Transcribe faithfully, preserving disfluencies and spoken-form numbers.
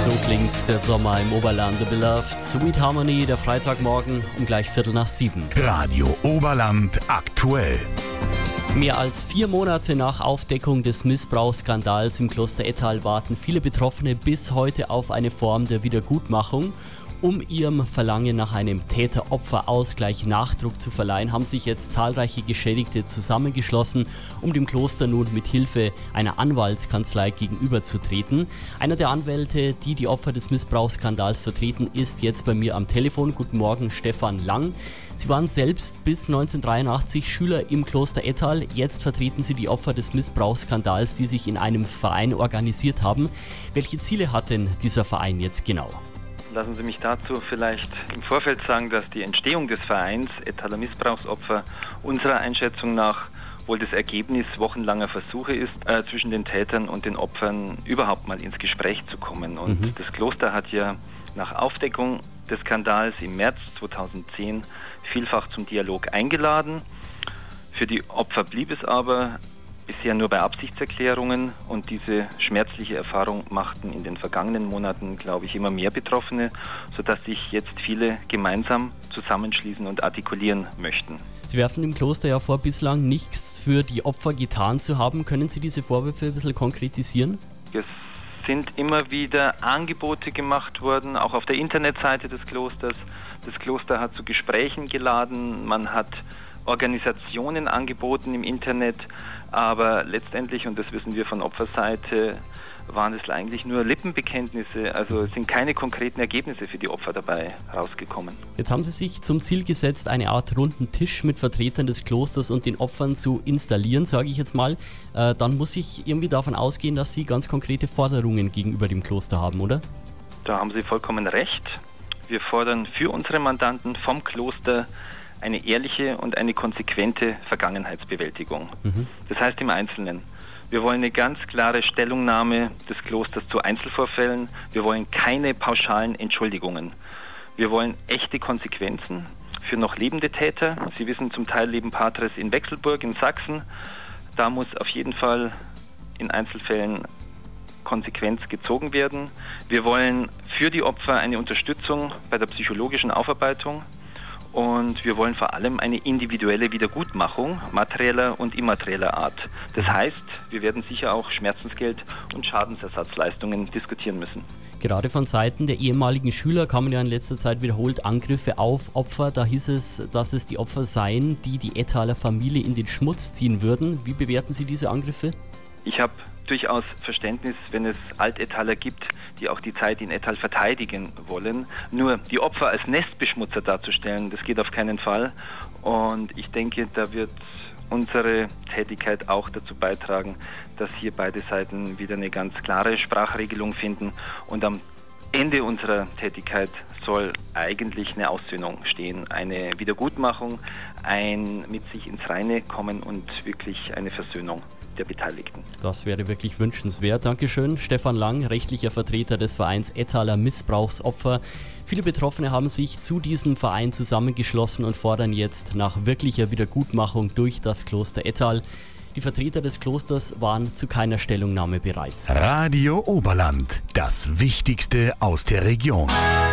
So klingt der Sommer im Oberland, The Beloved. Sweet Harmony, der Freitagmorgen um gleich Viertel nach sieben. Radio Oberland aktuell. Mehr als vier Monate nach Aufdeckung des Missbrauchsskandals im Kloster Ettal warten viele Betroffene bis heute auf eine Form der Wiedergutmachung. Um ihrem Verlangen nach einem Täter-Opfer-Ausgleich Nachdruck zu verleihen, haben sich jetzt zahlreiche Geschädigte zusammengeschlossen, um dem Kloster nun mit Hilfe einer Anwaltskanzlei gegenüberzutreten. Einer der Anwälte, die die Opfer des Missbrauchsskandals vertreten, ist jetzt bei mir am Telefon. Guten Morgen, Stefan Lang. Sie waren selbst bis neunzehnhundertdreiundachtzig Schüler im Kloster Ettal. Jetzt vertreten Sie die Opfer des Missbrauchsskandals, die sich in einem Verein organisiert haben. Welche Ziele hat denn dieser Verein jetzt genau? Lassen Sie mich dazu vielleicht im Vorfeld sagen, dass die Entstehung des Vereins Ettaler Missbrauchsopfer unserer Einschätzung nach wohl das Ergebnis wochenlanger Versuche ist, äh, zwischen den Tätern und den Opfern überhaupt mal ins Gespräch zu kommen. Und mhm. das Kloster hat ja nach Aufdeckung des Skandals im März zweitausendzehn vielfach zum Dialog eingeladen. Für die Opfer blieb es aber bisher nur bei Absichtserklärungen, und diese schmerzliche Erfahrung machten in den vergangenen Monaten, glaube ich, immer mehr Betroffene, sodass sich jetzt viele gemeinsam zusammenschließen und artikulieren möchten. Sie werfen dem Kloster ja vor, bislang nichts für die Opfer getan zu haben. Können Sie diese Vorwürfe ein bisschen konkretisieren? Es sind immer wieder Angebote gemacht worden, auch auf der Internetseite des Klosters. Das Kloster hat zu Gesprächen geladen, man hat Organisationen angeboten im Internet, aber letztendlich, und das wissen wir von Opferseite, waren es eigentlich nur Lippenbekenntnisse, also es sind keine konkreten Ergebnisse für die Opfer dabei rausgekommen. Jetzt haben Sie sich zum Ziel gesetzt, eine Art runden Tisch mit Vertretern des Klosters und den Opfern zu installieren, sage ich jetzt mal. Äh, dann muss ich irgendwie davon ausgehen, dass Sie ganz konkrete Forderungen gegenüber dem Kloster haben, oder? Da haben Sie vollkommen recht. Wir fordern für unsere Mandanten vom Kloster eine ehrliche und eine konsequente Vergangenheitsbewältigung. Mhm. Das heißt im Einzelnen, wir wollen eine ganz klare Stellungnahme des Klosters zu Einzelvorfällen. Wir wollen keine pauschalen Entschuldigungen. Wir wollen echte Konsequenzen für noch lebende Täter. Sie wissen, zum Teil leben Patres in Wechselburg in Sachsen. Da muss auf jeden Fall in Einzelfällen Konsequenz gezogen werden. Wir wollen für die Opfer eine Unterstützung bei der psychologischen Aufarbeitung. Und wir wollen vor allem eine individuelle Wiedergutmachung materieller und immaterieller Art. Das heißt, wir werden sicher auch Schmerzensgeld und Schadensersatzleistungen diskutieren müssen. Gerade von Seiten der ehemaligen Schüler kamen ja in letzter Zeit wiederholt Angriffe auf Opfer. Da hieß es, dass es die Opfer seien, die die Ettaler Familie in den Schmutz ziehen würden. Wie bewerten Sie diese Angriffe? Ich habe durchaus Verständnis, wenn es Altettaler gibt, die auch die Zeit in Ettal verteidigen wollen. Nur die Opfer als Nestbeschmutzer darzustellen, das geht auf keinen Fall. Und ich denke, da wird unsere Tätigkeit auch dazu beitragen, dass hier beide Seiten wieder eine ganz klare Sprachregelung finden. Und am Ende unserer Tätigkeit soll eigentlich eine Aussöhnung stehen, eine Wiedergutmachung, ein mit sich ins Reine kommen und wirklich eine Versöhnung der Beteiligten. Das wäre wirklich wünschenswert. Dankeschön, Stefan Lang, rechtlicher Vertreter des Vereins Ettaler Missbrauchsopfer. Viele Betroffene haben sich zu diesem Verein zusammengeschlossen und fordern jetzt nach wirklicher Wiedergutmachung durch das Kloster Ettal. Die Vertreter des Klosters waren zu keiner Stellungnahme bereit. Radio Oberland, das Wichtigste aus der Region.